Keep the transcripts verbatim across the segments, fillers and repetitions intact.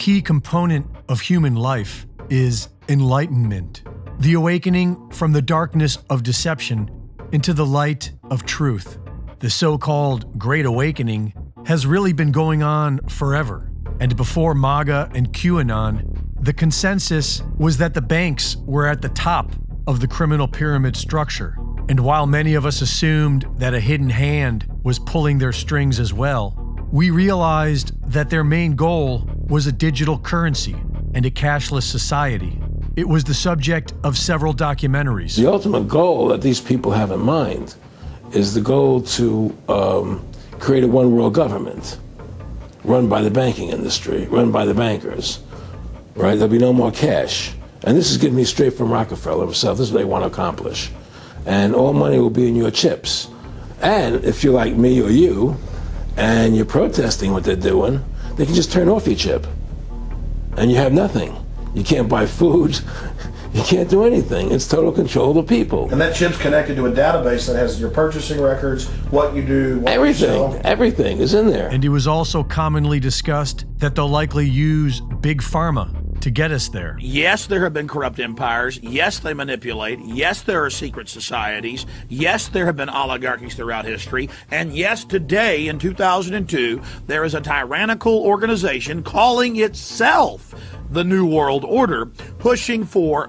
key component of human life is enlightenment, the awakening from the darkness of deception into the light of truth. The so-called Great Awakening has really been going on forever. And before MAGA and QAnon, the consensus was that the banks were at the top of the criminal pyramid structure. And while many of us assumed that a hidden hand was pulling their strings as well, we realized that their main goal was a digital currency and a cashless society. It was the subject of several documentaries. The ultimate goal that these people have in mind is the goal to um, create a one-world government run by the banking industry, run by the bankers, right? There'll be no more cash. And this is getting me straight from Rockefeller himself. This is what they want to accomplish. And all money will be in your chips. And if you're like me or you, and you're protesting what they're doing, they can just turn off your chip. And you have nothing. You can't buy food. You can't do anything. It's total control of the people. And that chip's connected to a database that has your purchasing records, what you do, what everything, you sell. Everything is in there. And it was also commonly discussed that they'll likely use Big Pharma to get us there. Yes, there have been corrupt empires. Yes, they manipulate. Yes, there are secret societies. Yes, there have been oligarchies throughout history. And yes, today in two thousand two, there is a tyrannical organization calling itself the New World Order, pushing for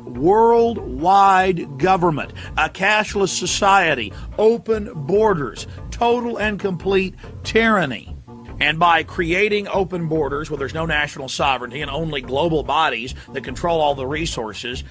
worldwide government, a cashless society, open borders, total and complete tyranny. And by creating open borders where there's no national sovereignty and only global bodies that control all the resources,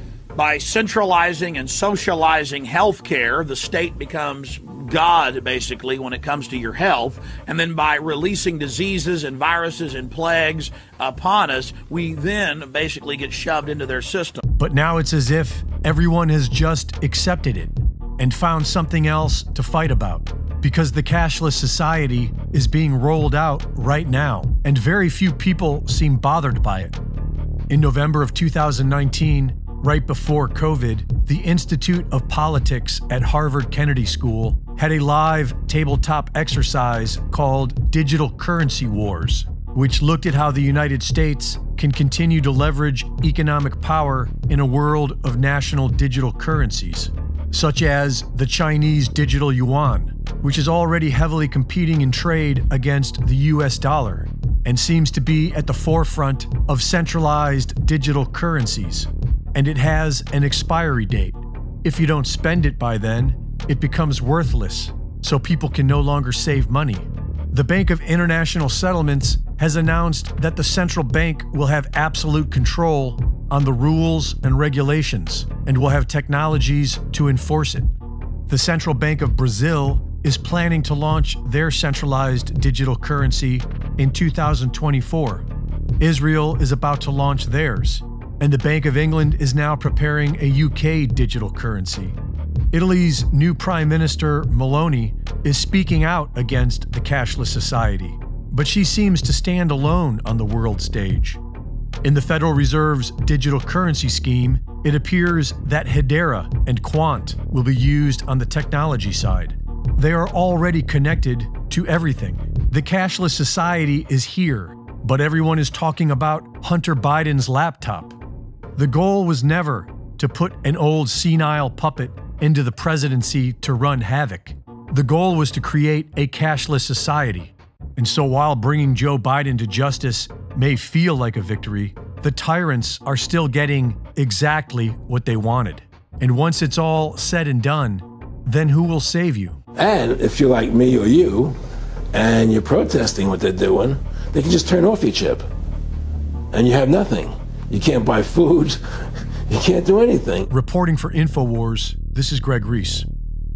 by centralizing and socializing healthcare, the state becomes God, basically, when it comes to your health. And then by releasing diseases and viruses and plagues upon us, we then basically get shoved into their system. But now it's as if everyone has just accepted it and found something else to fight about. Because the cashless society is being rolled out right now, and very few people seem bothered by it. In November of two thousand nineteen, right before COVID, the Institute of Politics at Harvard Kennedy School had a live tabletop exercise called Digital Currency Wars, which looked at how the United States can continue to leverage economic power in a world of national digital currencies, such as the Chinese digital yuan, which is already heavily competing in trade against the U S dollar and seems to be at the forefront of centralized digital currencies. And it has an expiry date. If you don't spend it by then, it becomes worthless, so people can no longer save money. The Bank of International Settlements has announced that the central bank will have absolute control on the rules and regulations and will have technologies to enforce it. The Central Bank of Brazil is planning to launch their centralized digital currency in two thousand twenty-four. Israel is about to launch theirs, and the Bank of England is now preparing a U K digital currency. Italy's new Prime Minister, Meloni, is speaking out against the cashless society, but she seems to stand alone on the world stage. In the Federal Reserve's digital currency scheme, it appears that Hedera and Quant will be used on the technology side. They are already connected to everything. The cashless society is here, but everyone is talking about Hunter Biden's laptop. The goal was never to put an old senile puppet into the presidency to run havoc. The goal was to create a cashless society. And so while bringing Joe Biden to justice may feel like a victory, the tyrants are still getting exactly what they wanted. And once it's all said and done, then who will save you? And if you're like me or you, and you're protesting what they're doing, they can just turn off your chip. And you have nothing. You can't buy food. You can't do anything. Reporting for InfoWars, this is Greg Reese.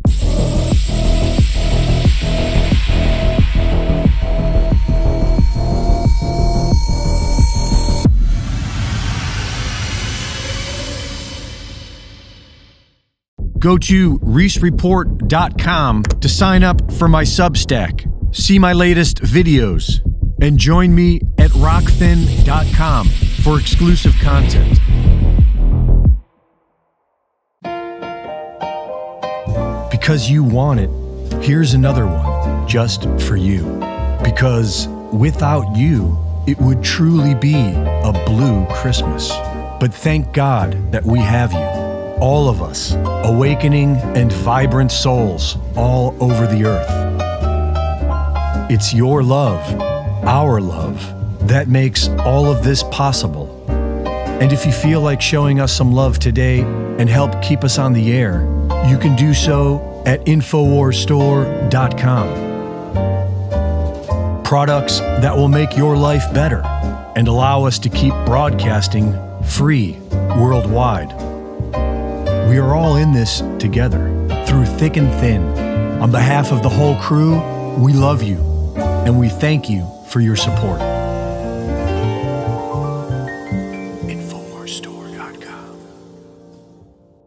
Go to reese report dot com to sign up for my Substack, see my latest videos, and join me at rockfin dot com for exclusive content. Because you want it, here's another one just for you. Because without you, it would truly be a blue Christmas. But thank God that we have you, all of us, awakening and vibrant souls all over the earth. It's your love, our love, that makes all of this possible. And if you feel like showing us some love today and help keep us on the air, you can do so at infowars store dot com. Products that will make your life better and allow us to keep broadcasting free worldwide. We are all in this together, through thick and thin. On behalf of the whole crew, we love you, and we thank you for your support.